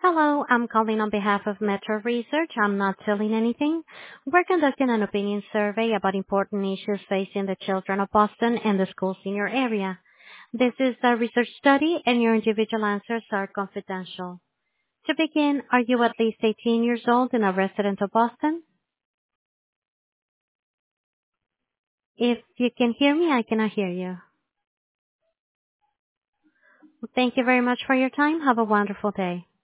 Hello, I'm calling on behalf of Metro Research. I'm not selling anything. We're conducting an opinion survey about important issues facing the children of Boston and the schools in your area. This is a research study and your individual answers are confidential. To begin, are you at least 18 years old and a resident of Boston? If you can hear me, I cannot hear you. Thank you very much for your time. Have a wonderful day.